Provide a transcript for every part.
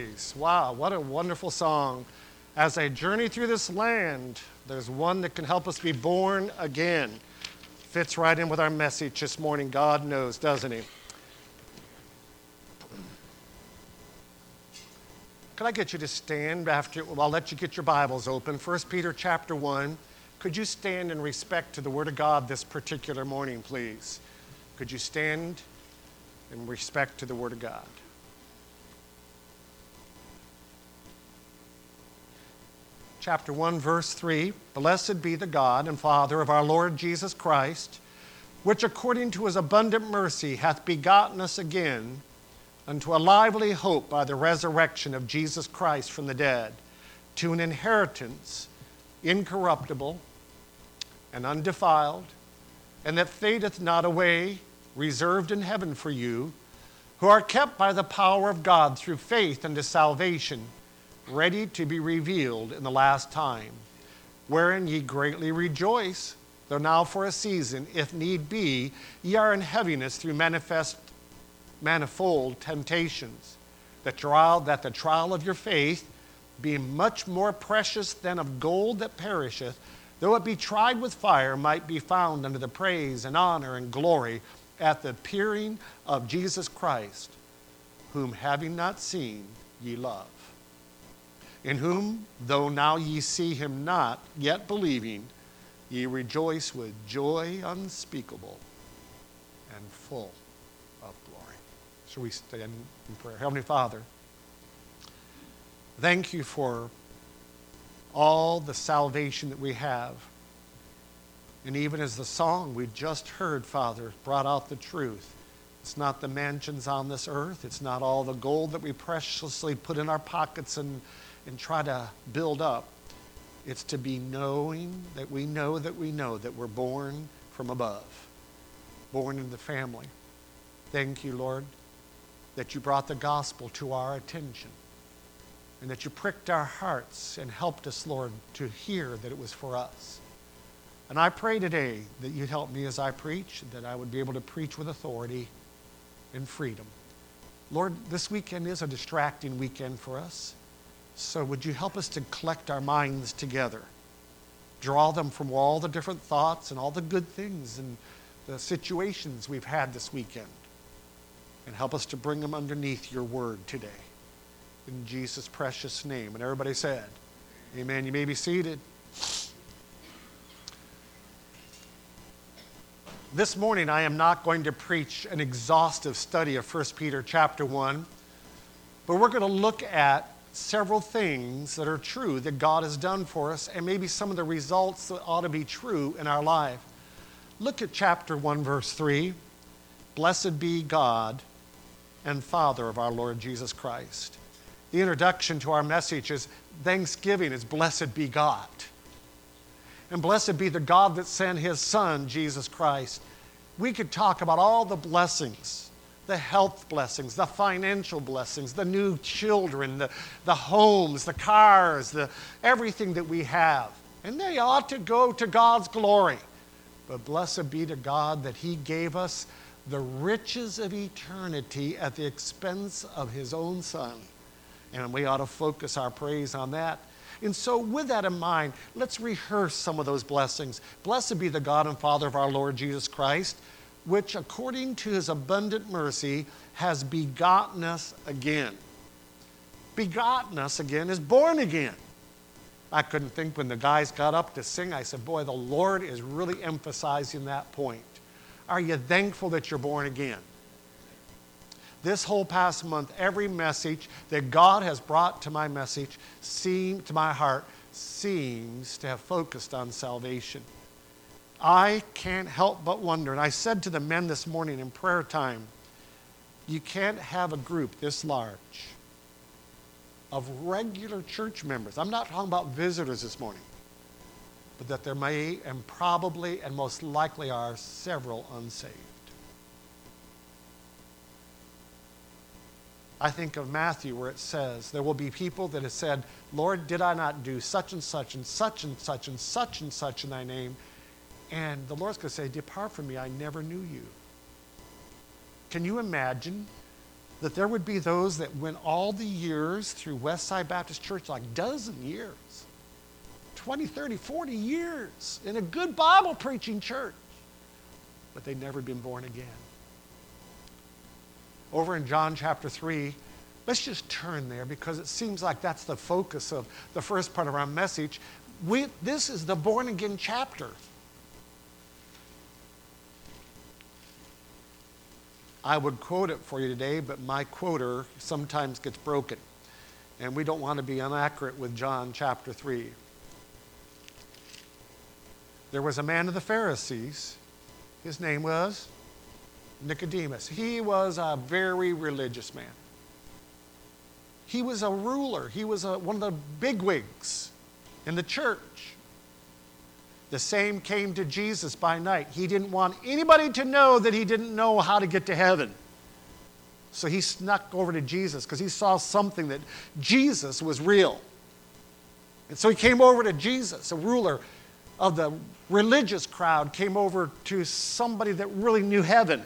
Wow, what a wonderful song. As I journey through this land, there's one that can help us be born again. Fits right in with our message this morning. God knows, doesn't he? Could I get you to stand after, well, I'll let you get your Bibles open. 1 Peter chapter 1. Could you stand in respect to the Word of God this particular morning, please? Could you stand in respect to the Word of God? Chapter 1, verse 3, Blessed be the God and Father of our Lord Jesus Christ, which according to his abundant mercy hath begotten us again unto a lively hope by the resurrection of Jesus Christ from the dead, to an inheritance incorruptible and undefiled, and that fadeth not away, reserved in heaven for you, who are kept by the power of God through faith unto salvation, ready to be revealed in the last time, wherein ye greatly rejoice, though now for a season, if need be, ye are in heaviness through manifold temptations, that the trial of your faith, being much more precious than of gold that perisheth, though it be tried with fire, might be found unto the praise and honor and glory at the appearing of Jesus Christ, whom having not seen ye love, in whom, though now ye see him not, yet believing, ye rejoice with joy unspeakable and full of glory. Shall we stand in prayer? Heavenly Father, thank you for all the salvation that we have. And even as the song we just heard, Father, brought out the truth. It's not the mansions on this earth. It's not all the gold that we preciously put in our pockets and try to build up. It's to be knowing that we know that we're born from above, born in the family. Thank you, Lord, that you brought the gospel to our attention and that you pricked our hearts and helped us, Lord, to hear that it was for us. And I pray today that you'd help me as I preach, that I would be able to preach with authority and freedom. Lord, this weekend is a distracting weekend for us. So would you help us to collect our minds together, draw them from all the different thoughts and all the good things and the situations we've had this weekend, and help us to bring them underneath your word today. In Jesus' precious name. And everybody said, amen. You may be seated. This morning I am not going to preach an exhaustive study of 1 Peter chapter 1, but we're going to look at several things that are true that God has done for us, and maybe some of the results that ought to be true in our life. Look at chapter 1, verse 3. Blessed be God and Father of our Lord Jesus Christ. The introduction to our message is thanksgiving is blessed be God. And blessed be the God that sent his Son, Jesus Christ. We could talk about all the blessings, the health blessings, the financial blessings, the new children, the homes, the cars, everything that we have. And they ought to go to God's glory. But blessed be to God that he gave us the riches of eternity at the expense of his own Son. And we ought to focus our praise on that. And so with that in mind, let's rehearse some of those blessings. Blessed be the God and Father of our Lord Jesus Christ, which according to his abundant mercy has begotten us again. Begotten us again is born again. I couldn't think when the guys got up to sing, I said, boy, the Lord is really emphasizing that point. Are you thankful that you're born again? This whole past month, every message that God has brought to my heart seems to have focused on salvation. I can't help but wonder, and I said to the men this morning in prayer time, you can't have a group this large of regular church members. I'm not talking about visitors this morning, but that there may and probably and most likely are several unsaved. I think of Matthew where it says, there will be people that have said, Lord, did I not do such and such and such and such and such and such in thy name? And the Lord's going to say, depart from me, I never knew you. Can you imagine that there would be those that went all the years through Westside Baptist Church, like dozen years, 20, 30, 40 years in a good Bible preaching church, but they'd never been born again. Over in John chapter 3, let's just turn there because it seems like that's the focus of the first part of our message. This is the born again chapter. I would quote it for you today, but my quoter sometimes gets broken. And we don't want to be inaccurate with John chapter 3. There was a man of the Pharisees. His name was Nicodemus. He was a very religious man. He was a ruler. He was one of the bigwigs in the church. The same came to Jesus by night. He didn't want anybody to know that he didn't know how to get to heaven. So he snuck over to Jesus because he saw something that Jesus was real. And so he came over to Jesus, a ruler of the religious crowd, came over to somebody that really knew heaven.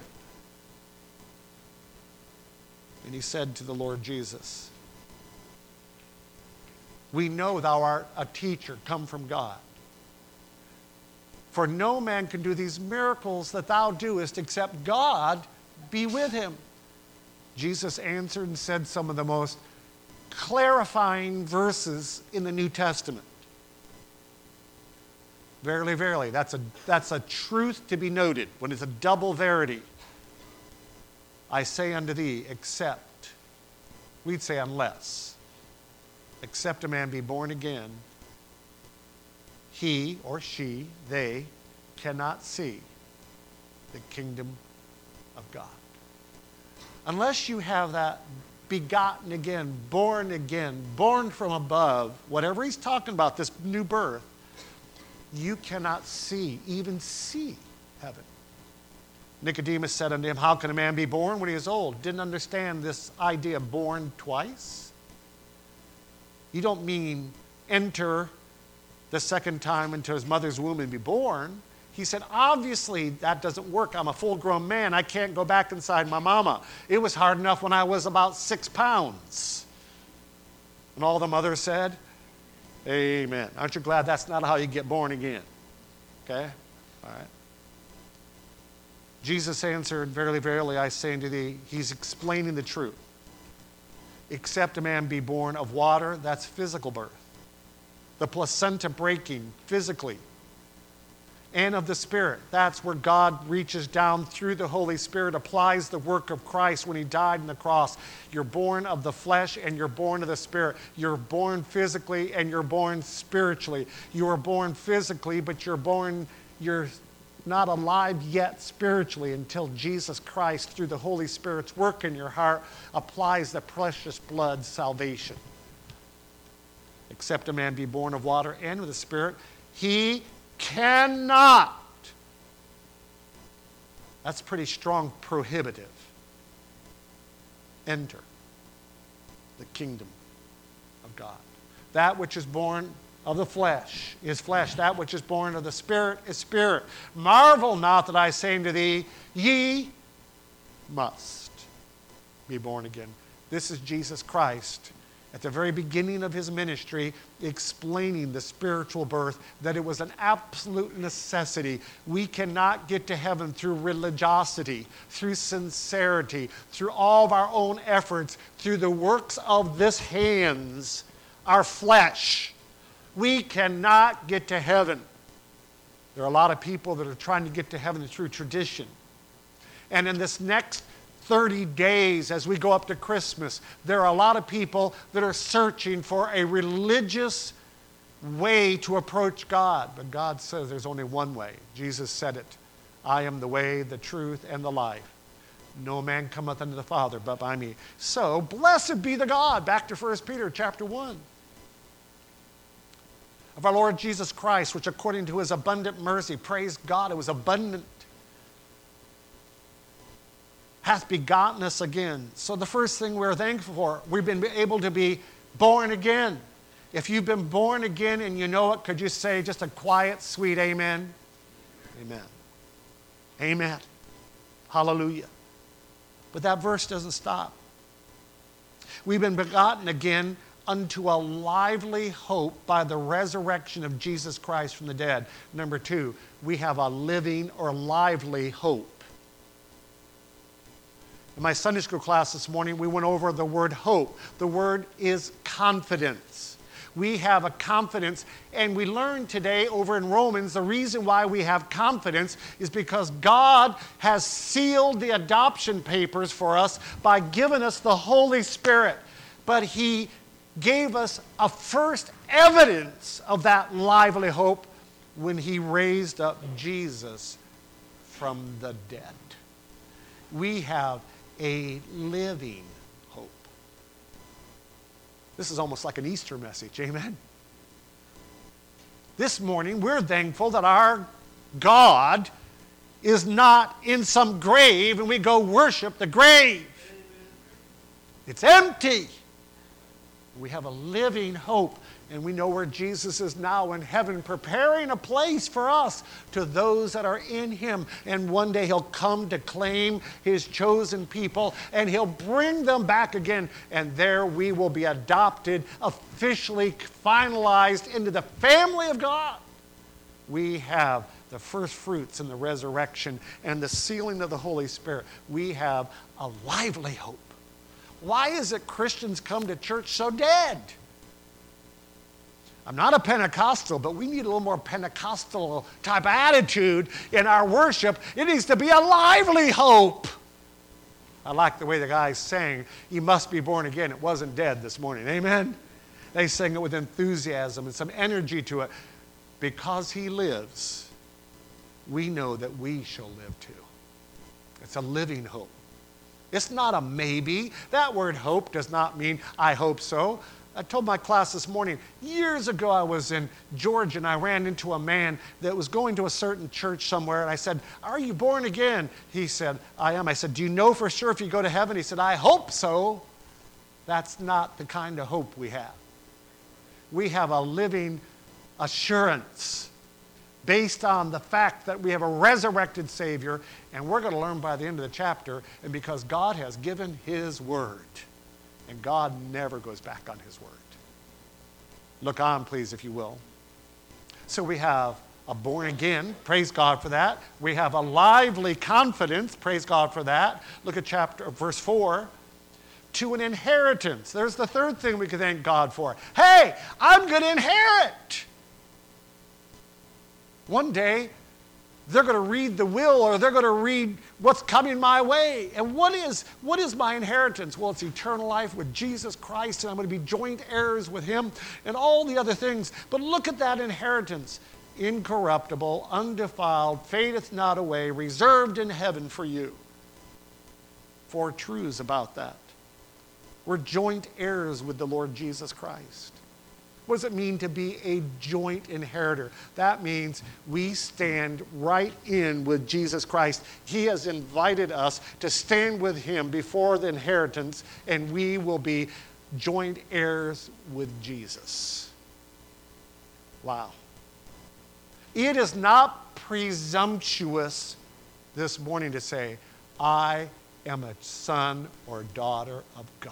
And he said to the Lord Jesus, "We know thou art a teacher come from God. For no man can do these miracles that thou doest except God be with him." Jesus answered and said some of the most clarifying verses in the New Testament. Verily, verily, that's a truth to be noted when it's a double verity. I say unto thee, except, we'd say unless, except a man be born again, he or she, they, cannot see the kingdom of God. Unless you have that begotten again, born from above, whatever he's talking about, this new birth, you cannot even see heaven. Nicodemus said unto him, "How can a man be born when he is old?" Didn't understand this idea of born twice. You don't mean enter the second time into his mother's womb and be born. He said, obviously that doesn't work. I'm a full-grown man. I can't go back inside my mama. It was hard enough when I was about 6 pounds. And all the mothers said, amen. Aren't you glad that's not how you get born again? Okay? All right. Jesus answered, "Verily, verily, I say unto thee," he's explaining the truth. "Except a man be born of water," that's physical birth. The placenta breaking physically. And of the Spirit. That's where God reaches down through the Holy Spirit, applies the work of Christ when he died on the cross. You're born of the flesh and you're born of the Spirit. You're born physically and you're born spiritually. You are born physically, but you're not alive yet spiritually until Jesus Christ, through the Holy Spirit's work in your heart, applies the precious blood salvation. Except a man be born of water and of the Spirit, he cannot. That's pretty strong prohibitive. Enter the kingdom of God. That which is born of the flesh is flesh. That which is born of the Spirit is spirit. Marvel not that I say unto thee, ye must be born again. This is Jesus Christ at the very beginning of his ministry, explaining the spiritual birth, that it was an absolute necessity. We cannot get to heaven through religiosity, through sincerity, through all of our own efforts, through the works of this hands, our flesh. We cannot get to heaven. There are a lot of people that are trying to get to heaven through tradition. And in this next 30 days as we go up to Christmas, there are a lot of people that are searching for a religious way to approach God. But God says there's only one way. Jesus said it. I am the way, the truth, and the life. No man cometh unto the Father but by me. So, blessed be the God, back to 1 Peter chapter 1, of our Lord Jesus Christ, which according to his abundant mercy, praise God, it was abundant, hath begotten us again. So the first thing we're thankful for, we've been able to be born again. If you've been born again and you know it, could you say just a quiet, sweet amen? Amen. Amen. Hallelujah. But that verse doesn't stop. We've been begotten again unto a lively hope by the resurrection of Jesus Christ from the dead. Number 2, we have a living or lively hope. In my Sunday school class this morning, we went over the word hope. The word is confidence. We have a confidence, and we learned today over in Romans the reason why we have confidence is because God has sealed the adoption papers for us by giving us the Holy Spirit. But He gave us a first evidence of that lively hope when He raised up Jesus from the dead. We have a living hope. This is almost like an Easter message, amen? This morning, we're thankful that our God is not in some grave and we go worship the grave. It's empty. We have a living hope, and we know where Jesus is now in heaven, preparing a place for us to those that are in Him. And one day He'll come to claim His chosen people, and He'll bring them back again. And there we will be adopted, officially finalized into the family of God. We have the first fruits in the resurrection and the sealing of the Holy Spirit. We have a lively hope. Why is it Christians come to church so dead? I'm not a Pentecostal, but we need a little more Pentecostal type attitude in our worship. It needs to be a lively hope. I like the way the guys sang, "You must be born again." It wasn't dead this morning. Amen? They sang it with enthusiasm and some energy to it. Because He lives, we know that we shall live too. It's a living hope. It's not a maybe. That word hope does not mean I hope so. I told my class this morning, years ago I was in Georgia and I ran into a man that was going to a certain church somewhere, and I said, "Are you born again?" He said, "I am." I said, "Do you know for sure if you go to heaven?" He said, "I hope so." That's not the kind of hope we have. We have a living assurance based on the fact that we have a resurrected Savior, and we're going to learn by the end of the chapter, and because God has given His word, and God never goes back on His word. Look on, please, if you will. So we have a born again, praise God for that. We have a lively confidence, praise God for that. Look at verse 4. To an inheritance. There's the third thing we can thank God for. Hey, I'm going to inherit. One day, they're going to read the will, or they're going to read what's coming my way. And what is my inheritance? Well, it's eternal life with Jesus Christ, and I'm going to be joint heirs with Him and all the other things. But look at that inheritance. Incorruptible, undefiled, fadeth not away, reserved in heaven for you. 4 truths about that. We're joint heirs with the Lord Jesus Christ. What does it mean to be a joint inheritor? That means we stand right in with Jesus Christ. He has invited us to stand with Him before the inheritance, and we will be joint heirs with Jesus. Wow. It is not presumptuous this morning to say, I am a son or daughter of God.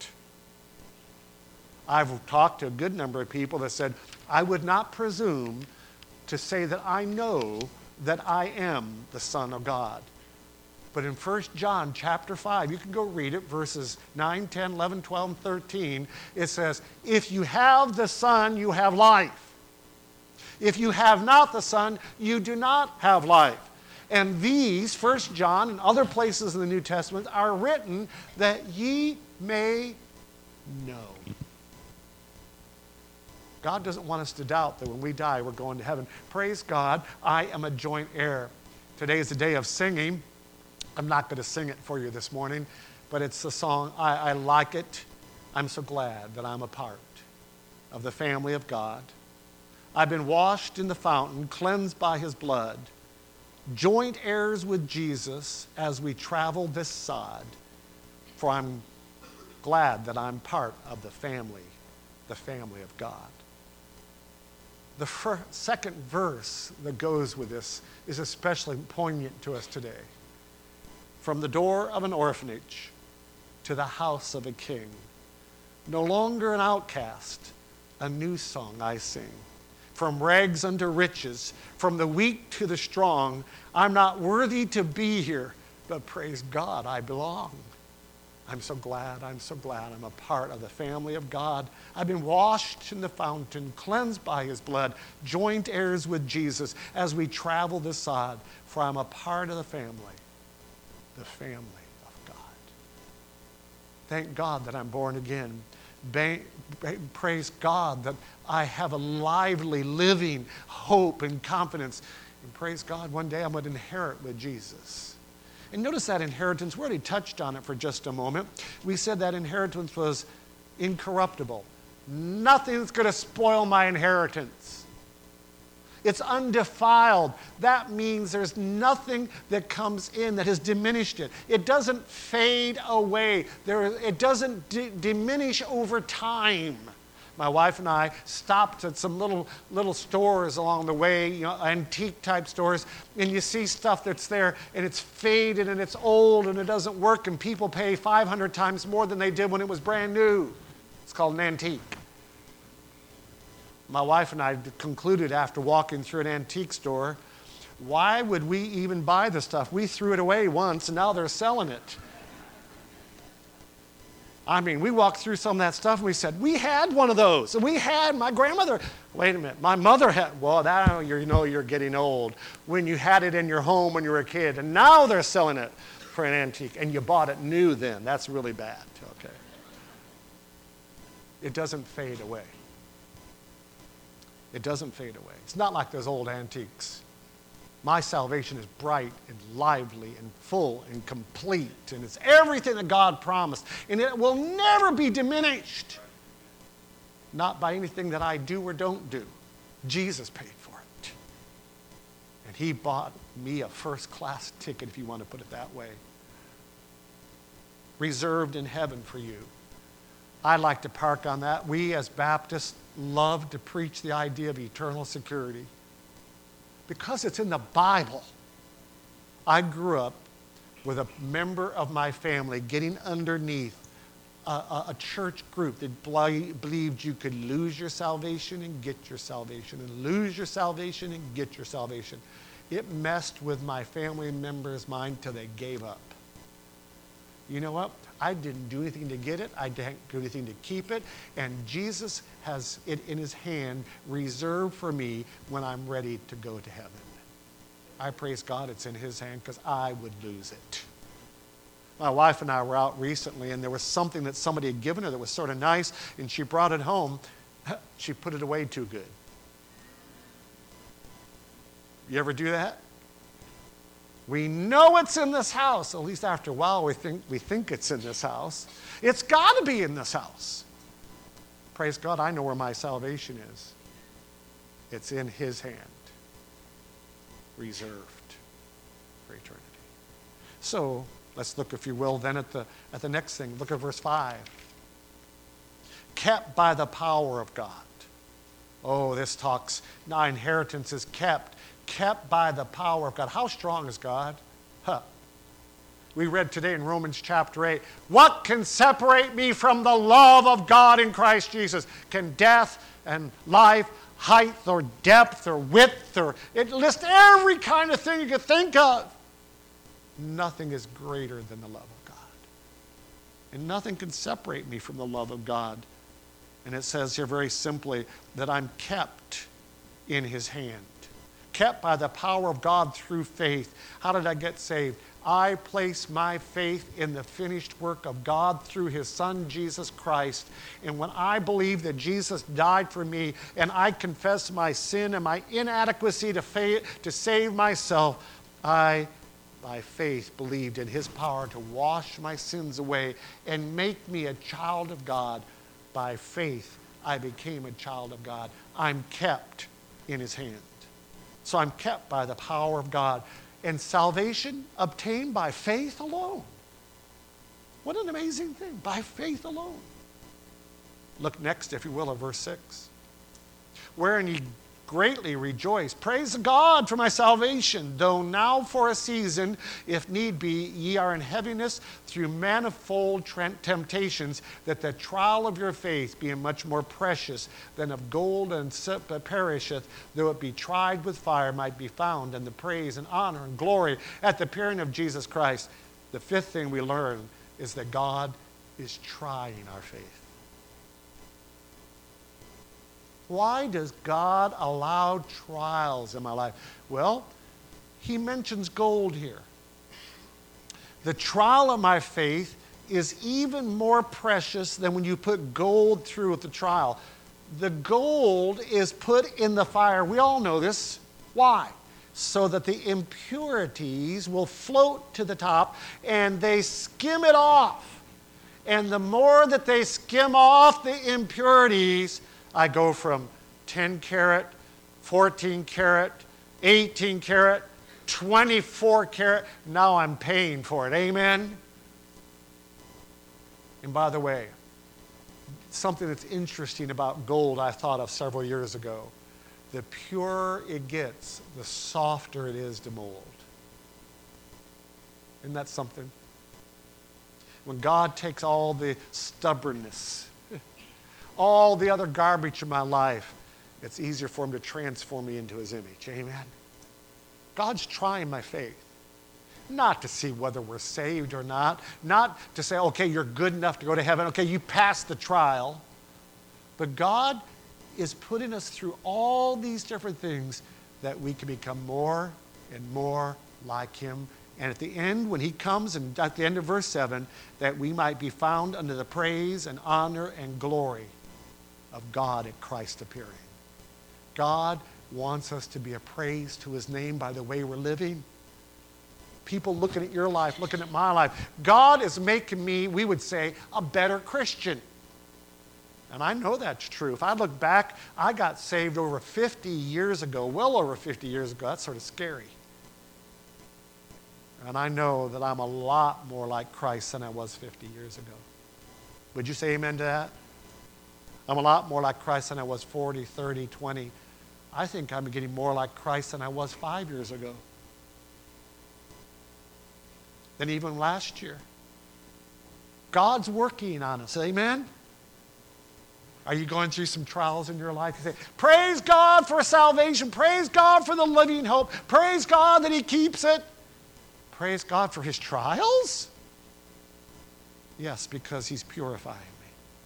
I've talked to a good number of people that said, I would not presume to say that I know that I am the Son of God. But in 1 John chapter 5, you can go read it, verses 9, 10, 11, 12, and 13. It says, if you have the Son, you have life. If you have not the Son, you do not have life. And these, 1 John and other places in the New Testament, are written that ye may know. God doesn't want us to doubt that when we die, we're going to heaven. Praise God, I am a joint heir. Today is the day of singing. I'm not going to sing it for you this morning, but it's a song. I like it. I'm so glad that I'm a part of the family of God. I've been washed in the fountain, cleansed by His blood, joint heirs with Jesus as we travel this sod, for I'm glad that I'm part of the family of God. The second verse that goes with this is especially poignant to us today. From the door of an orphanage to the house of a king, No longer an outcast, a new song I sing. From rags unto riches, from the weak to the strong, I'm not worthy to be here, but praise God, I belong. I'm so glad I'm a part of the family of God. I've been washed in the fountain, cleansed by his blood, joint heirs with Jesus as we travel this sod, for I'm a part of the family of God. Thank God that I'm born again. Praise God that I have a lively, living hope and confidence. And praise God, one day I'm going to inherit with Jesus. And notice that inheritance, we already touched on it for just a moment. We said that inheritance was incorruptible. Nothing's going to spoil my inheritance. It's undefiled. That means there's nothing that comes in that has diminished it. It doesn't fade away. It doesn't diminish over time. My wife and I stopped at some little stores along the way, antique type stores, and you see stuff that's there and it's faded and it's old and it doesn't work, and people pay 500 times more than they did when it was brand new. It's called an antique. My wife and I concluded after walking through an antique store, why would we even buy the stuff? We threw it away once and now they're selling it. I mean, we walked through some of that stuff and we said, we had one of those. And we had, my grandmother, wait a minute, my mother had, well, now you're getting old. When you had it in your home when you were a kid, and now they're selling it for an antique, and you bought it new then. That's really bad, okay? It doesn't fade away. It doesn't fade away. It's not like those old antiques. My salvation is bright and lively and full and complete, and it's everything that God promised, and it will never be diminished. Not by anything that I do or don't do. Jesus paid for it. And he bought me a first-class ticket, if you want to put it that way. Reserved in heaven for you. I like to park on that. We as Baptists love to preach the idea of eternal security. Because it's in the Bible. I grew up with a member of my family getting underneath a church group that believed you could lose your salvation and get your salvation, and lose your salvation and get your salvation. It messed with my family members' mind till they gave up. You know what? I didn't do anything to get it. I didn't do anything to keep it. And Jesus has it in his hand reserved for me when I'm ready to go to heaven. I praise God it's in his hand because I would lose it. My wife and I were out recently, and there was something that somebody had given her that was sort of nice, and she brought it home. She put it away too good. You ever do that? We know it's in this house. At least after a while, we think it's in this house. It's got to be in this house. Praise God, I know where my salvation is. It's in his hand, reserved for eternity. So let's look, if you will, then at the next thing. Look at verse 5. Kept by the power of God. Oh, this talks, now inheritance is kept by the power of God. How strong is God? We read today in Romans chapter 8, what can separate me from the love of God in Christ Jesus? Can death and life, height or depth or width, or it lists every kind of thing you could think of. Nothing is greater than the love of God. And nothing can separate me from the love of God. And it says here very simply that I'm kept in his hand. Kept by the power of God through faith. How did I get saved? I place my faith in the finished work of God through his Son, Jesus Christ. And when I believe that Jesus died for me, and I confess my sin and my inadequacy to save myself, I, by faith, believed in his power to wash my sins away and make me a child of God. By faith, I became a child of God. I'm kept in his hand. So I'm kept by the power of God. And salvation obtained by faith alone. What an amazing thing. By faith alone. Look next, if you will, at verse 6. Wherein ye greatly rejoice. Praise God for my salvation, though now for a season, if need be, ye are in heaviness through manifold temptations, that the trial of your faith, being much more precious than of gold and that perisheth, though it be tried with fire, might be found in the praise and honor and glory at the appearing of Jesus Christ. The fifth thing we learn is that God is trying our faith. Why does God allow trials in my life? Well, he mentions gold here. The trial of my faith is even more precious than when you put gold through the trial. The gold is put in the fire. We all know this. Why? So that the impurities will float to the top and they skim it off. And the more that they skim off the impurities, I go from 10 carat, 14 carat, 18 carat, 24 carat. Now I'm paying for it. Amen? And by the way, something that's interesting about gold I thought of several years ago. The purer it gets, the softer it is to mold. Isn't that something? When God takes all the stubbornness, all the other garbage in my life, it's easier for him to transform me into his image. Amen? God's trying my faith. Not to see whether we're saved or not. Not to say, okay, you're good enough to go to heaven. Okay, you passed the trial. But God is putting us through all these different things that we can become more and more like him. And at the end, when he comes, and at the end of verse 7, that we might be found under the praise and honor and glory of God at Christ's appearing. God wants us to be a praise to his name by the way we're living. People looking at your life, looking at my life. God is making me, we would say, a better Christian. And I know that's true. If I look back, I got saved over 50 years ago, well over 50 years ago. That's sort of scary. And I know that I'm a lot more like Christ than I was 50 years ago. Would you say amen to that? I'm a lot more like Christ than I was 40, 30, 20. I think I'm getting more like Christ than I was 5 years ago. Than even last year. God's working on us. Amen? Are you going through some trials in your life? You say, praise God for salvation. Praise God for the living hope. Praise God that he keeps it. Praise God for his trials? Yes, because he's purifying me.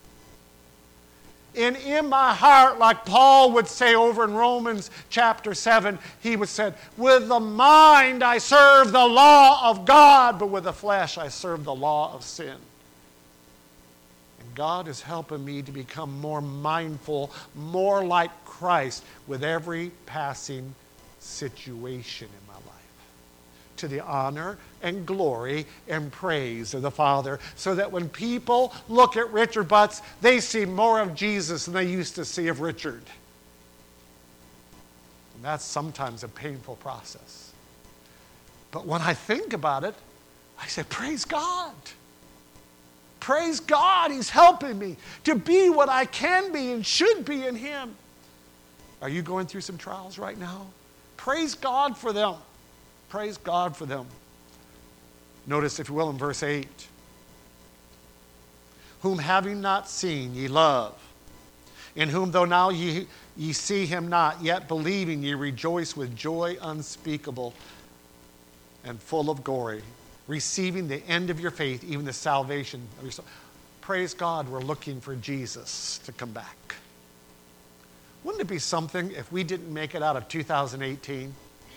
And in my heart, like Paul would say over in Romans chapter 7, he would say, with the mind I serve the law of God, but with the flesh I serve the law of sin. And God is helping me to become more mindful, more like Christ with every passing situation in my life. To the honor and glory and praise of the Father, so that when people look at Richard Butts, they see more of Jesus than they used to see of Richard. And that's sometimes a painful process. But when I think about it, I say, praise God. Praise God, he's helping me to be what I can be and should be in him. Are you going through some trials right now? Praise God for them. Praise God for them. Notice, if you will, in verse 8. Whom having not seen ye love, in whom though now ye see him not, yet believing ye rejoice with joy unspeakable and full of glory, receiving the end of your faith, even the salvation of your soul. Praise God, we're looking for Jesus to come back. Wouldn't it be something if we didn't make it out of 2018?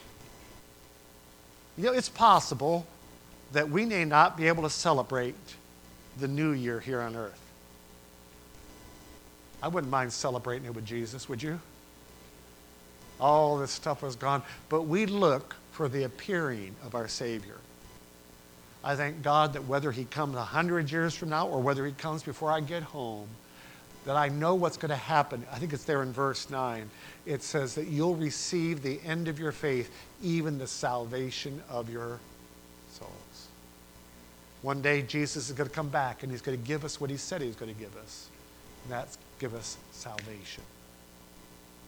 You know, it's possible that we may not be able to celebrate the new year here on earth. I wouldn't mind celebrating it with Jesus, would you? All this stuff was gone, but we look for the appearing of our Savior. I thank God that whether he comes 100 years from now or whether he comes before I get home, that I know what's going to happen. I think it's there in verse 9. It says that you'll receive the end of your faith, even the salvation of your souls. One day Jesus is going to come back and he's going to give us what he said he was going to give us. And that's give us salvation.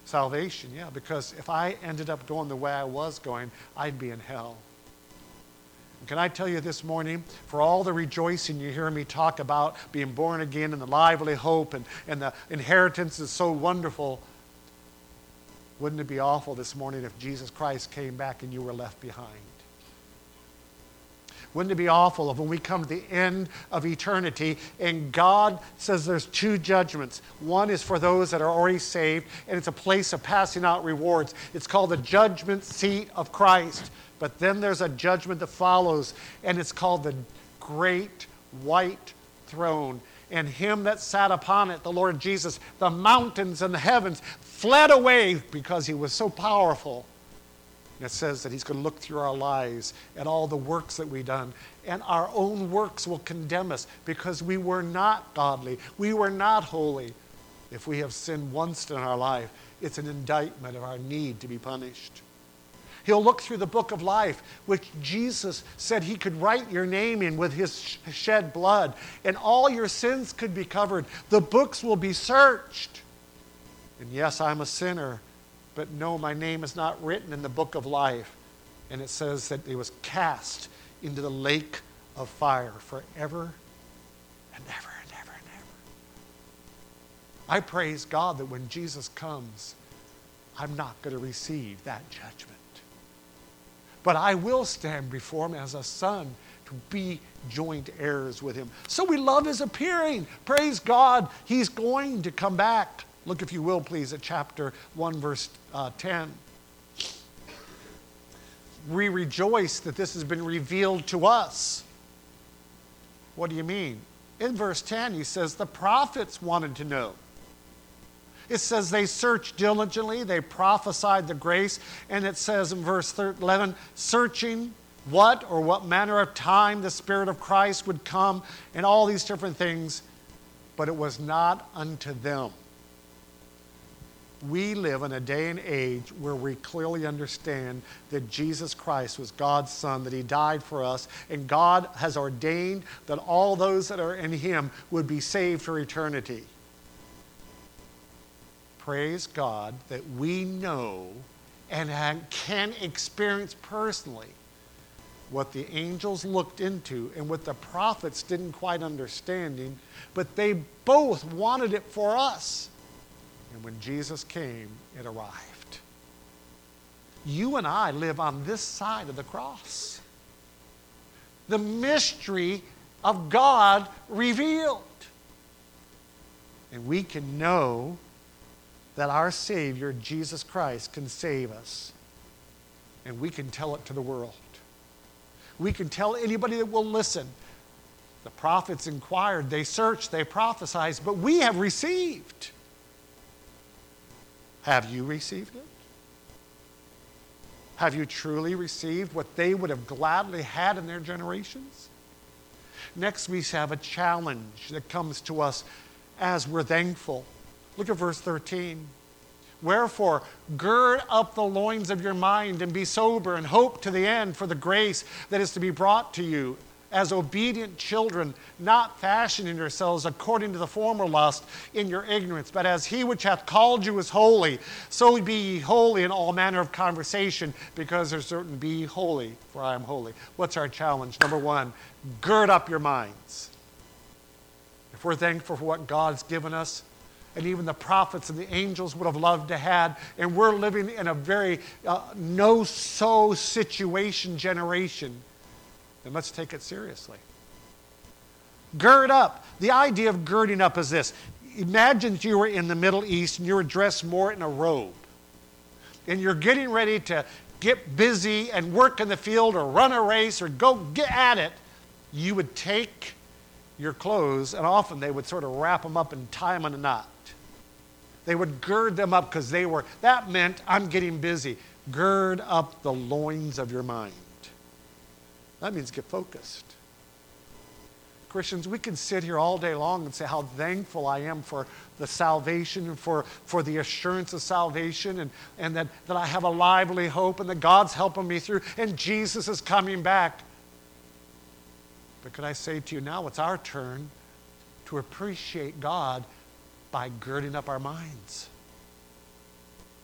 Salvation, yeah, because if I ended up going the way I was going, I'd be in hell. And can I tell you this morning, for all the rejoicing you hear me talk about being born again and the lively hope and the inheritance is so wonderful, wouldn't it be awful this morning if Jesus Christ came back and you were left behind? Wouldn't it be awful if when we come to the end of eternity and God says there's two judgments. One is for those that are already saved, and it's a place of passing out rewards. It's called the judgment seat of Christ. But then there's a judgment that follows, and it's called the great white throne. And him that sat upon it, the Lord Jesus, the mountains and the heavens fled away because he was so powerful. And it says that he's going to look through our lives at all the works that we've done. And our own works will condemn us because we were not godly. We were not holy. If we have sinned once in our life, it's an indictment of our need to be punished. He'll look through the book of life, which Jesus said he could write your name in with his shed blood. And all your sins could be covered. The books will be searched. And yes, I'm a sinner. But no, my name is not written in the book of life. And it says that it was cast into the lake of fire forever and ever and ever and ever. I praise God that when Jesus comes, I'm not going to receive that judgment. But I will stand before him as a son to be joint heirs with him. So we love his appearing. Praise God, he's going to come back. Look, if you will, please, at chapter 1, verse 10. We rejoice that this has been revealed to us. What do you mean? In verse 10, he says, the prophets wanted to know. It says they searched diligently, they prophesied the grace, and it says in verse 11, searching what or what manner of time the Spirit of Christ would come, and all these different things, but it was not unto them. We live in a day and age where we clearly understand that Jesus Christ was God's Son, that he died for us, and God has ordained that all those that are in him would be saved for eternity. Praise God that we know and can experience personally what the angels looked into and what the prophets didn't quite understanding, but they both wanted it for us. And when Jesus came, it arrived. You and I live on this side of the cross. The mystery of God revealed. And we can know that our Savior, Jesus Christ, can save us. And we can tell it to the world. We can tell anybody that will listen. The prophets inquired, they searched, they prophesied, but we have received. Have you received it? Have you truly received what they would have gladly had in their generations? Next, we have a challenge that comes to us as we're thankful. Look at verse 13. Wherefore, gird up the loins of your mind and be sober and hope to the end for the grace that is to be brought to you as obedient children, not fashioning yourselves according to the former lust in your ignorance, but as he which hath called you is holy, so be ye holy in all manner of conversation, because there's certain be ye holy, for I am holy. What's our challenge? Number one, gird up your minds. If we're thankful for what God's given us, and even the prophets and the angels would have loved to have, and we're living in a very no-so situation generation, then let's take it seriously. Gird up. The idea of girding up is this. Imagine you were in the Middle East and you were dressed more in a robe. And you're getting ready to get busy and work in the field or run a race or go get at it. You would take your clothes, and often they would sort of wrap them up and tie them in a knot. They would gird them up because that meant I'm getting busy. Gird up the loins of your mind. That means get focused. Christians, we can sit here all day long and say how thankful I am for the salvation and for the assurance of salvation and that I have a lively hope and that God's helping me through and Jesus is coming back. But could I say to you now, it's our turn to appreciate God by girding up our minds.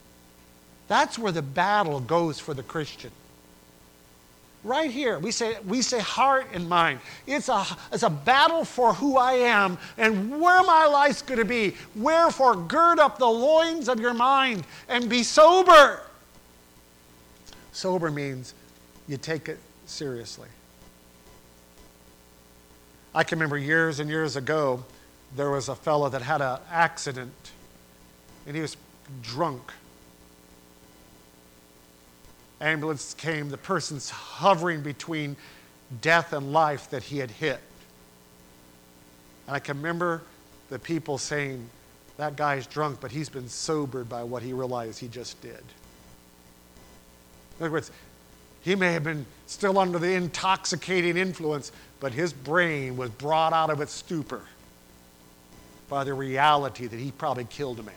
That's where the battle goes for the Christian. Right here, we say heart and mind. It's a battle for who I am and where my life's going to be. Wherefore, gird up the loins of your mind and be sober. Sober means you take it seriously. I can remember years and years ago, there was a fellow that had an accident, and he was drunk. Ambulance came, the person's hovering between death and life that he had hit. And I can remember the people saying, that guy's drunk, but he's been sobered by what he realized he just did. In other words, he may have been still under the intoxicating influence, but his brain was brought out of its stupor by the reality that he probably killed a man.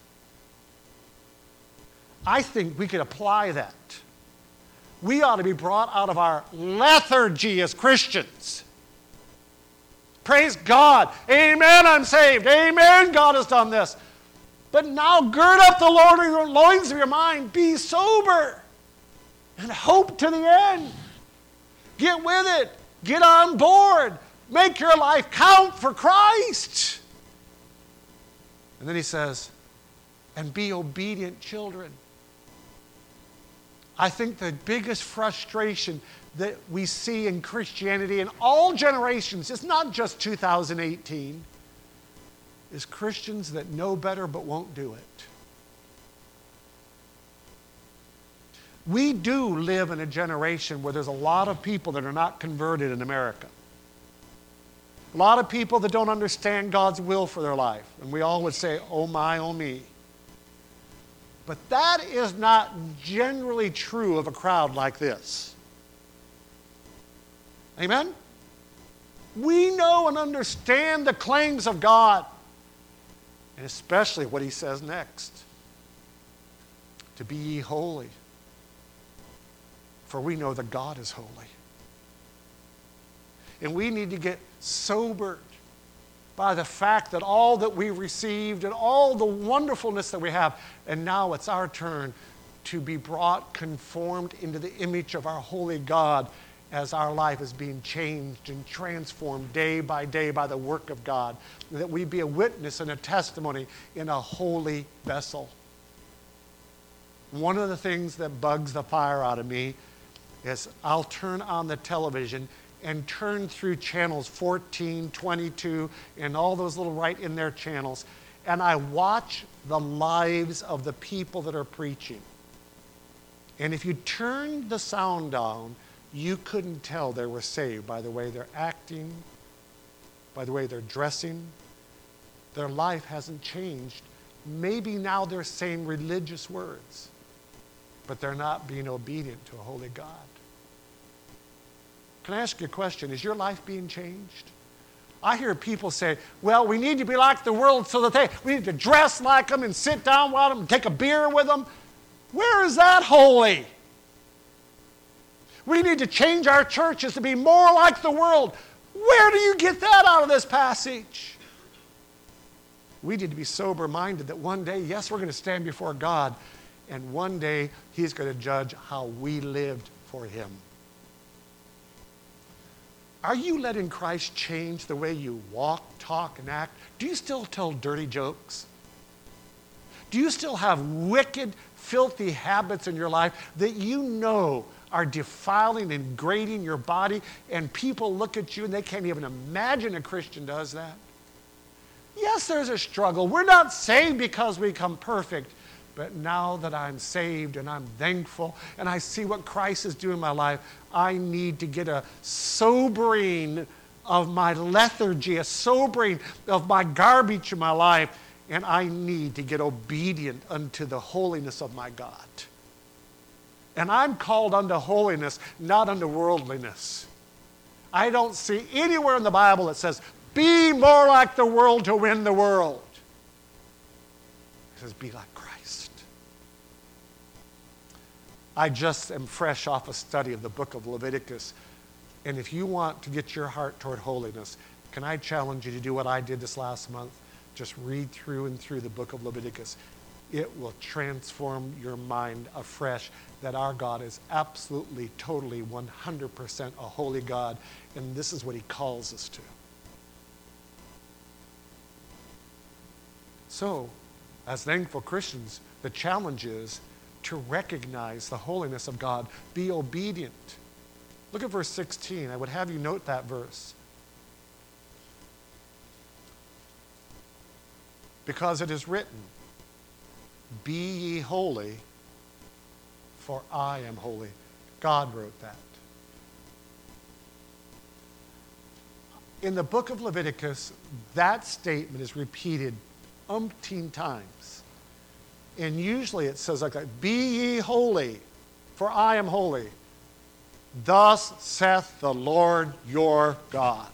I think we could apply that. We ought to be brought out of our lethargy as Christians. Praise God. Amen, I'm saved. Amen, God has done this. But now gird up the loins of your mind. Be sober. And hope to the end. Get with it. Get on board. Make your life count for Christ. And then he says, and be obedient children. I think the biggest frustration that we see in Christianity in all generations, it's not just 2018, is Christians that know better but won't do it. We do live in a generation where there's a lot of people that are not converted in America. A lot of people that don't understand God's will for their life. And we all would say, oh my, oh me. But that is not generally true of a crowd like this. Amen? We know and understand the claims of God, and especially what he says next. To be ye holy, for we know that God is holy. And we need to get sobered by the fact that all that we received and all the wonderfulness that we have, and now it's our turn to be brought conformed into the image of our holy God as our life is being changed and transformed day by the work of God, that we be a witness and a testimony in a holy vessel. One of the things that bugs the fire out of me is I'll turn on the television and turn through channels 14, 22, and all those little right in there channels, and I watch the lives of the people that are preaching. And if you turned the sound down, you couldn't tell they were saved by the way they're acting, by the way they're dressing. Their life hasn't changed. Maybe now they're saying religious words, but they're not being obedient to a holy God. Can I ask you a question? Is your life being changed? I hear people say, well, we need to be like the world so that we need to dress like them and sit down with them and take a beer with them. Where is that holy? We need to change our churches to be more like the world. Where do you get that out of this passage? We need to be sober-minded that one day, yes, we're going to stand before God, and one day he's going to judge how we lived for him. Are you letting Christ change the way you walk, talk, and act? Do you still tell dirty jokes? Do you still have wicked, filthy habits in your life that you know are defiling and degrading your body, and people look at you and they can't even imagine a Christian does that? Yes, there's a struggle. We're not saved because we become perfect. But now that I'm saved and I'm thankful and I see what Christ is doing in my life, I need to get a sobering of my lethargy, a sobering of my garbage in my life, and I need to get obedient unto the holiness of my God. And I'm called unto holiness, not unto worldliness. I don't see anywhere in the Bible that says, be more like the world to win the world. It says, be like Christ. I just am fresh off a study of the book of Leviticus. And if you want to get your heart toward holiness, can I challenge you to do what I did this last month? Just read through and through the book of Leviticus. it will transform your mind afresh that our God is absolutely, totally, 100% a holy God, and this is what he calls us to. So, as thankful Christians, the challenge is to recognize the holiness of God. Be obedient. Look at verse 16. I would have you note that verse. Because it is written, "Be ye holy, for I am holy." God wrote that. In the book of Leviticus, that statement is repeated umpteen times. And usually it says like that, "Be ye holy, for I am holy. Thus saith the Lord your God."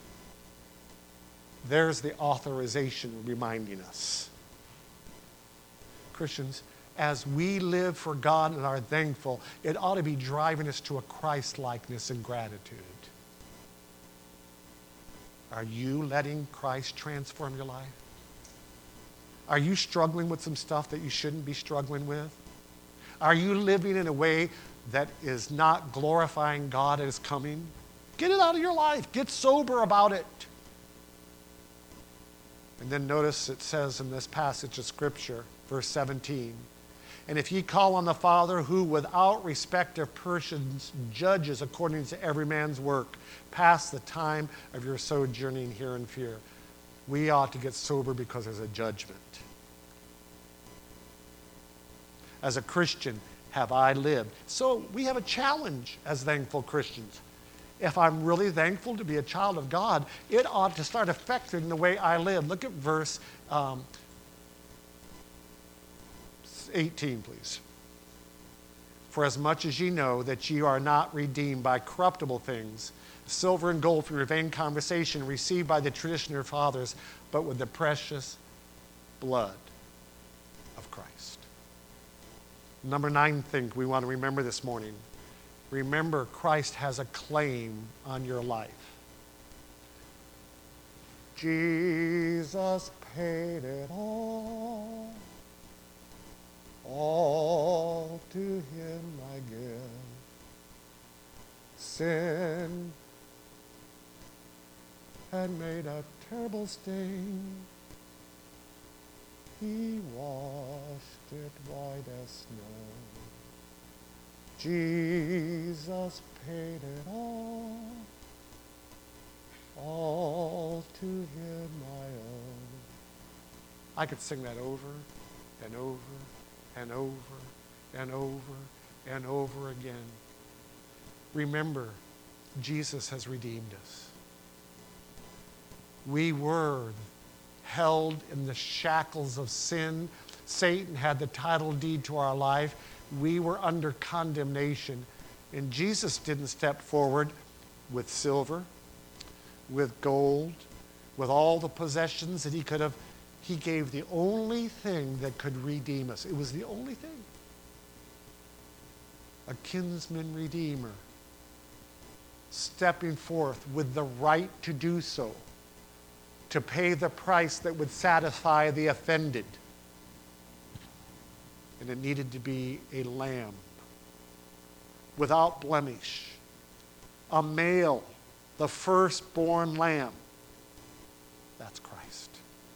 There's the authorization reminding us. Christians, as we live for God and are thankful, it ought to be driving us to a Christ-likeness and gratitude. Are you letting Christ transform your life? Are you struggling with some stuff that you shouldn't be struggling with? Are you living in a way that is not glorifying God at his coming? Get it out of your life. Get sober about it. And then notice it says in this passage of Scripture, verse 17, "And if ye call on the Father, who without respect of persons judges according to every man's work, pass the time of your sojourning here in fear." We ought to get sober because there's a judgment. As a Christian, have I lived? So we have a challenge as thankful Christians. If I'm really thankful to be a child of God, it ought to start affecting the way I live. Look at verse 18, please. "For as much as ye know that ye are not redeemed by corruptible things, silver and gold from your vain conversation received by the tradition of your fathers, but with the precious blood of Christ." Number 9 thing we want to remember this morning. Remember, Christ has a claim on your life. Jesus paid it all to him I give. Sin had made a terrible stain. He washed it white as snow. Jesus paid it all to him I owe. I could sing that over and over and over and over and over again. Remember, Jesus has redeemed us. We were held in the shackles of sin. Satan had the title deed to our life. We were under condemnation. And Jesus didn't step forward with silver, with gold, with all the possessions that he could have. He gave the only thing that could redeem us. It was the only thing. A kinsman redeemer stepping forth with the right to do so, to pay the price that would satisfy the offended. And it needed to be a lamb without blemish, a male, the firstborn lamb. That's Christ.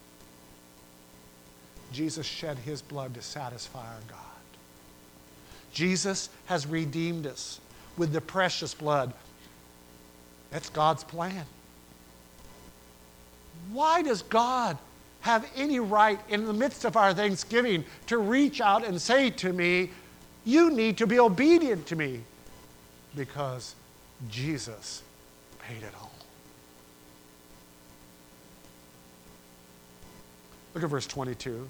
Jesus shed his blood to satisfy our God. Jesus has redeemed us with the precious blood. That's God's plan. Why does God have any right in the midst of our thanksgiving to reach out and say to me, "You need to be obedient to me"? Because Jesus paid it all. Look at verse 22.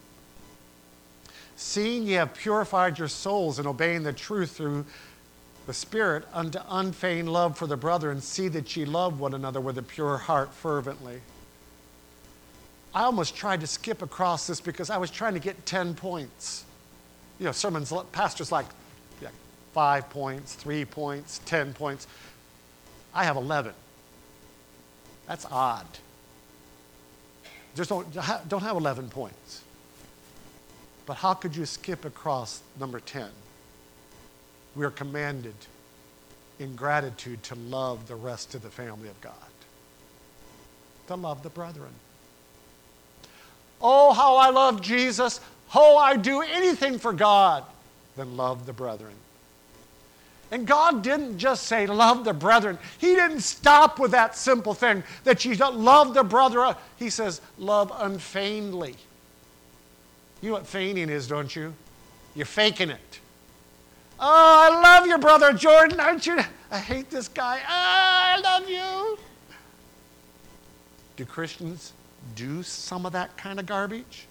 "Seeing ye have purified your souls in obeying the truth through the Spirit unto unfeigned love for the brethren, see that ye love one another with a pure heart fervently." I almost tried to skip across this because I was trying to get 10 points. You know, sermons, pastors like 5 points, 3 points, 10 points. I have 11. That's odd. Just don't have 11 points. But how could you skip across number 10? We are commanded in gratitude to love the rest of the family of God. To love the brethren. Oh, how I love Jesus. Oh, I'd do anything for God. Then love the brethren. And God didn't just say love the brethren. He didn't stop with that simple thing that you love the brother. He says love unfeignedly. You know what feigning is, don't you? You're faking it. Oh, I love your brother Jordan, aren't you? I hate this guy. Oh, I love you. Do Christians do some of that kind of garbage?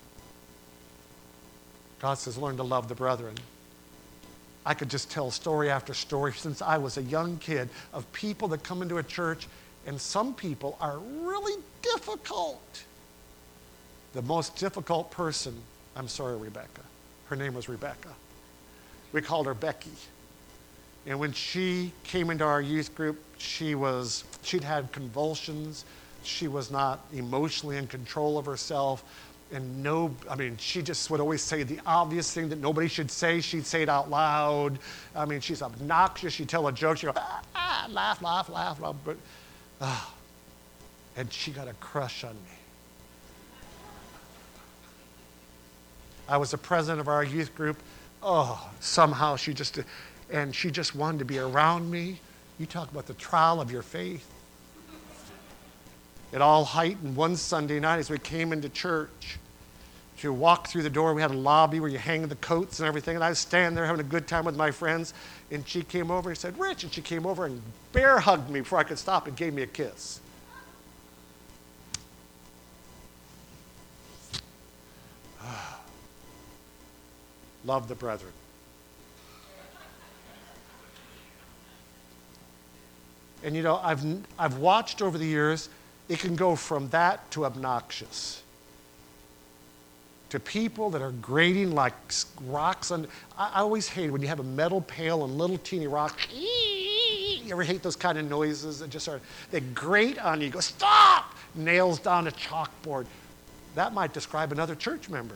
God says learn to love the brethren. I could just tell story after story since I was a young kid of people that come into a church, and some people are really difficult. The most difficult person, I'm sorry, Rebecca. Her name was Rebecca. We called her Becky. And when she came into our youth group, she'd had convulsions. She was not emotionally in control of herself. And she just would always say the obvious thing that nobody should say. She'd say it out loud. She's obnoxious. She'd tell a joke. She'd go, laugh. But, and she got a crush on me. I was the president of our youth group. Somehow she just wanted to be around me. You talk about the trial of your faith. It all heightened one Sunday night as we came into church. To walk through the door, we had a lobby where you hang the coats and everything, and I was standing there having a good time with my friends, and she came over and said, Rich, and she came over and bear hugged me before I could stop and gave me a kiss. Love the brethren. And I've watched over the years, it can go from that to obnoxious. To people that are grating like rocks. I always hate when you have a metal pail and little teeny rocks. You ever hate those kind of noises that they grate on you? You go, stop! Nails down a chalkboard. That might describe another church member.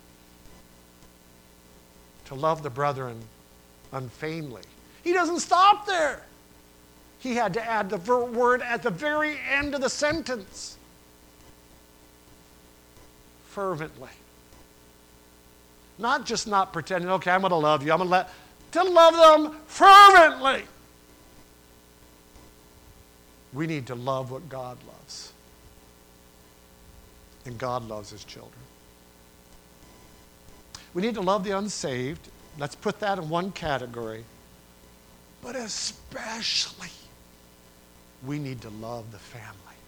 To love the brethren unfeignedly. He doesn't stop there. He had to add the word at the very end of the sentence. Fervently. Not just not pretending, okay, I'm going to love you. To love them fervently. We need to love what God loves. And God loves his children. We need to love the unsaved. Let's put that in one category. But especially, we need to love the family.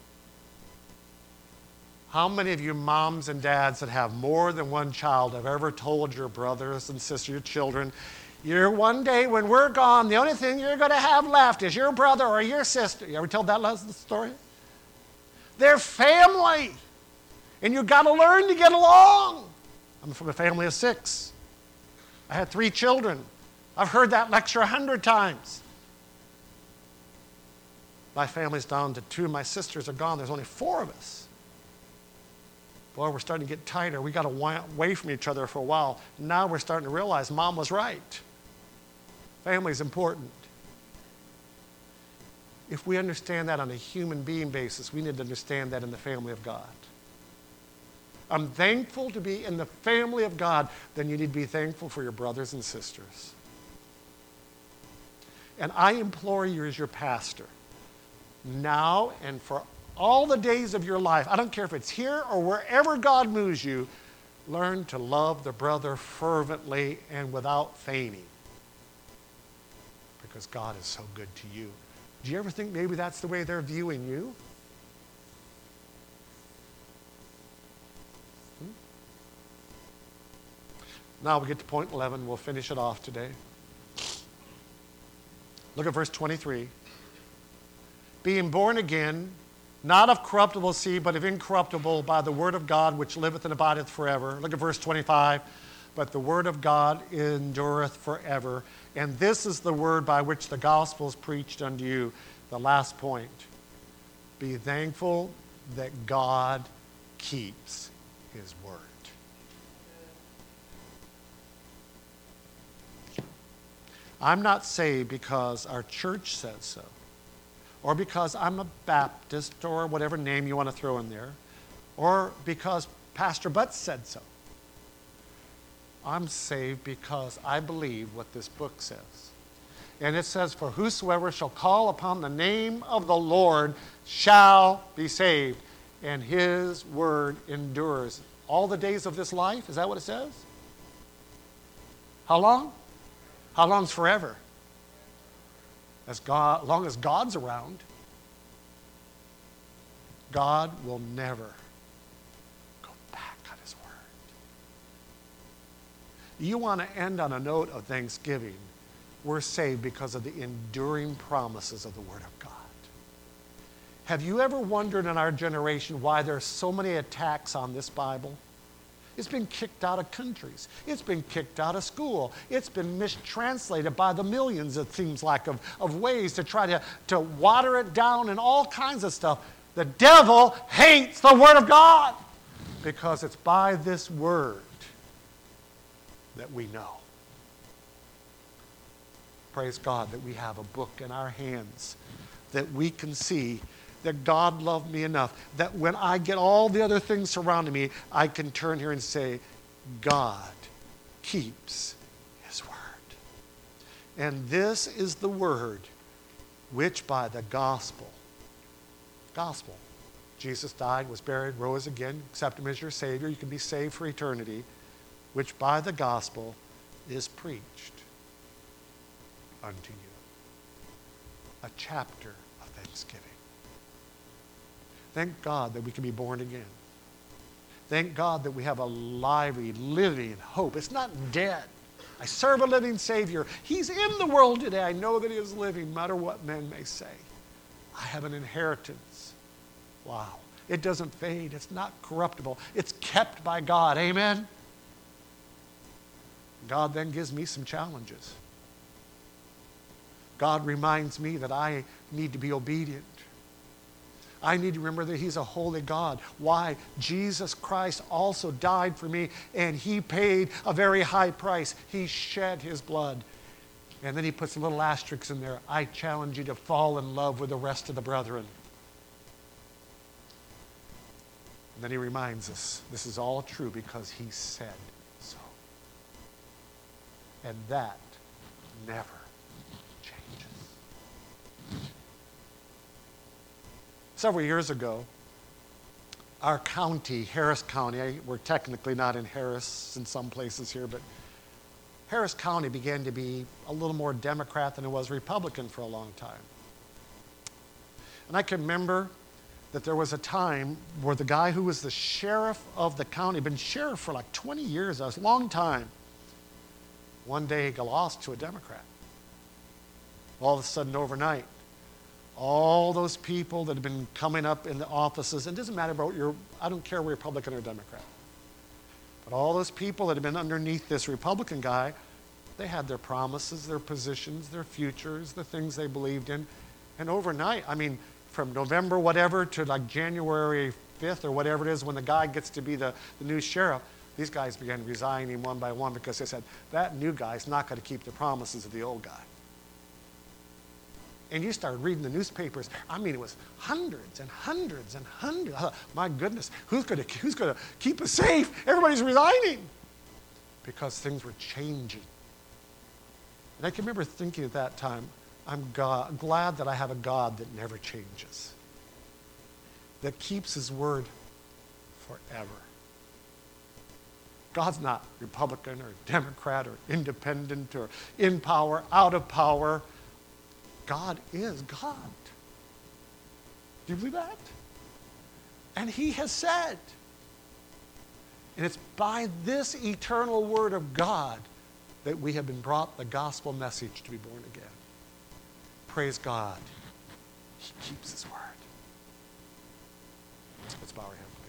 How many of you moms and dads that have more than one child have ever told your brothers and sisters, your children, one day when we're gone, the only thing you're going to have left is your brother or your sister? You ever told that story? They're family. And you've got to learn to get along. I'm from a family of 6. I had 3 children. I've heard that lecture 100 times. My family's down to 2. My sisters are gone. There's only 4 of us. Boy, we're starting to get tighter. We got away from each other for a while. Now we're starting to realize Mom was right. Family's important. If we understand that on a human being basis, we need to understand that in the family of God. I'm thankful to be in the family of God. Then you need to be thankful for your brothers and sisters. And I implore you as your pastor, now and for all the days of your life, I don't care if it's here or wherever God moves you, learn to love the brother fervently and without feigning. Because God is so good to you. Do you ever think maybe that's the way they're viewing you? Now we get to point 11. We'll finish it off today. Look at verse 23. Being born again, not of corruptible seed, but of incorruptible, by the word of God, which liveth and abideth forever. Look at verse 25. But the word of God endureth forever. And this is the word by which the gospel is preached unto you. The last point. Be thankful that God keeps his word. I'm not saved because our church says so, or because I'm a Baptist, or whatever name you want to throw in there, or because Pastor Butts said so. I'm saved because I believe what this book says. And it says, for whosoever shall call upon the name of the Lord shall be saved. And his word endures all the days of this life. Is that what it says? How long? How long's forever? As long as God's around. God will never go back on his word. You want to end on a note of thanksgiving. We're saved because of the enduring promises of the Word of God. Have you ever wondered in our generation why there are so many attacks on this Bible? It's been kicked out of countries. It's been kicked out of school. It's been mistranslated by the millions, it seems like, of ways to try to water it down and all kinds of stuff. The devil hates the Word of God because it's by this Word that we know. Praise God that we have a book in our hands that we can see that God loved me enough that when I get all the other things surrounding me, I can turn here and say, God keeps his word. And this is the word which by the gospel, Jesus died, was buried, rose again, accept him as your Savior, you can be saved for eternity, which by the gospel is preached unto you. A chapter of thanksgiving. Thank God that we can be born again. Thank God that we have a lively, living hope. It's not dead. I serve a living Savior. He's in the world today. I know that he is living, no matter what men may say. I have an inheritance. Wow. It doesn't fade. It's not corruptible. It's kept by God. Amen? God then gives me some challenges. God reminds me that I need to be obedient. I need to remember that he's a holy God. Why? Jesus Christ also died for me, and he paid a very high price. He shed his blood. And then he puts a little asterisk in there. I challenge you to fall in love with the rest of the brethren. And then he reminds us, this is all true because he said so. And that never changes. Several years ago, our county, Harris County, we're technically not in Harris in some places here, but Harris County began to be a little more Democrat than it was Republican for a long time. And I can remember that there was a time where the guy who was the sheriff of the county, been sheriff for like 20 years, a long time, one day he got lost to a Democrat. All of a sudden, overnight, all those people that have been coming up in the offices, and it doesn't matter about I don't care if you're Republican or Democrat, but all those people that have been underneath this Republican guy, they had their promises, their positions, their futures, the things they believed in. And overnight, I mean, from November whatever to like January 5th or whatever it is when the guy gets to be the new sheriff, these guys began resigning one by one because they said, that new guy's not going to keep the promises of the old guy. And you started reading the newspapers. I mean, it was hundreds and hundreds and hundreds. My goodness, who's going to keep us safe? Everybody's resigning because things were changing. And I can remember thinking at that time, I'm glad that I have a God that never changes, that keeps his word forever. God's not Republican or Democrat or independent or in power, out of power. God is God. Do you believe that? And he has said. And it's by this eternal word of God that we have been brought the gospel message to be born again. Praise God. He keeps his word. Let's bow our heads.